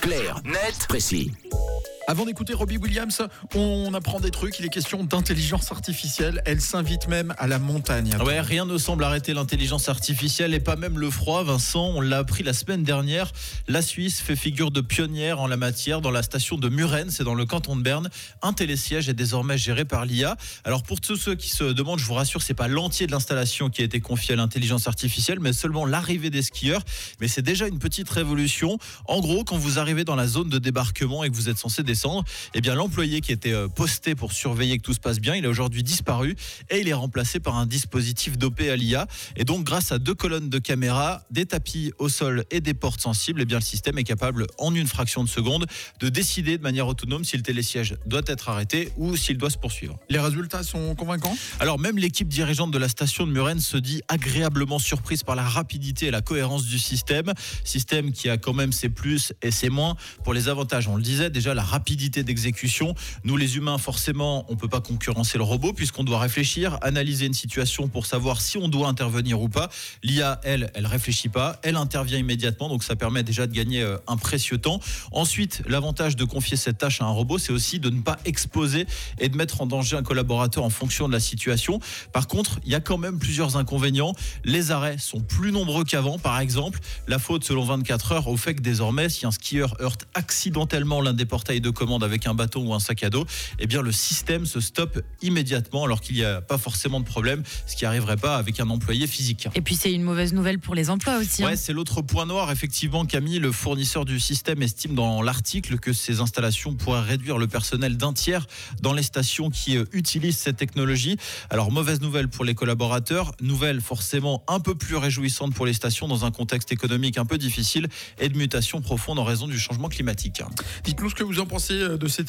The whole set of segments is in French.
clair, net, précis. Avant d'écouter Robbie Williams, on apprend des trucs. Il est question d'intelligence artificielle. Elle s'invite même à la montagne. Ouais, rien ne semble arrêter l'intelligence artificielle et pas même le froid. Vincent, on l'a appris la semaine dernière. La Suisse fait figure de pionnière en la matière dans la station de Muren, c'est dans le canton de Berne. Un télésiège est désormais géré par l'IA. Alors pour tous ceux qui se demandent, je vous rassure, c'est pas l'entier de l'installation qui a été confié à l'intelligence artificielle, mais seulement l'arrivée des skieurs. Mais c'est déjà une petite révolution. En gros, quand vous arrivez dans la zone de débarquement et que vous êtes censé descendre, eh bien l'employé qui était posté pour surveiller que tout se passe bien, il a aujourd'hui disparu et il est remplacé par un dispositif dopé à l'IA. Et donc grâce à 2 colonnes de caméras, des tapis au sol et des portes sensibles, eh bien le système est capable en une fraction de seconde de décider de manière autonome si le télésiège doit être arrêté ou s'il doit se poursuivre. Les résultats sont convaincants ? Alors même l'équipe dirigeante de la station de Muren se dit agréablement surprise par la rapidité et la cohérence du système qui a quand même ses plus et ses moins. Pour les avantages, on le disait déjà, la rapidité d'exécution. Nous les humains, forcément, on peut pas concurrencer le robot puisqu'on doit réfléchir, analyser une situation pour savoir si on doit intervenir ou pas. L'IA, elle réfléchit pas, elle intervient immédiatement, donc ça permet déjà de gagner un précieux temps. Ensuite, l'avantage de confier cette tâche à un robot, c'est aussi de ne pas exposer et de mettre en danger un collaborateur en fonction de la situation. Par contre, il y a quand même plusieurs inconvénients. Les arrêts sont plus nombreux qu'avant. Par exemple, la faute selon 24 heures au fait que désormais, si un skieur heurte accidentellement l'un des portails de commande avec un bâton ou un sac à dos, eh bien le système se stoppe immédiatement alors qu'il n'y a pas forcément de problème, ce qui n'arriverait pas avec un employé physique. Et puis c'est une mauvaise nouvelle pour les emplois aussi. Ouais, c'est l'autre point noir. Effectivement, Camille, le fournisseur du système estime dans l'article que ces installations pourraient réduire le personnel d'un tiers dans les stations qui utilisent cette technologie. Alors mauvaise nouvelle pour les collaborateurs, nouvelle forcément un peu plus réjouissante pour les stations dans un contexte économique un peu difficile et de mutation profonde en raison du changement climatique. Dites-nous ce que vous en pensez de ces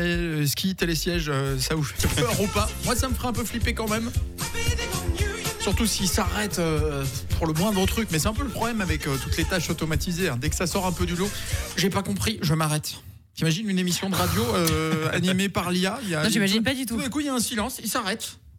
télésièges, ça vous fait peur ou pas ? Moi, ça me ferait un peu flipper quand même. Surtout s'ils s'arrêtent pour le moindre truc. Mais c'est un peu le problème avec toutes les tâches automatisées. Dès que ça sort un peu du lot, j'ai pas compris, je m'arrête. T'imagines une émission de radio animée par l'IA ? Non, j'imagine pas du tout. Tout d'un coup, il y a un silence, il s'arrête.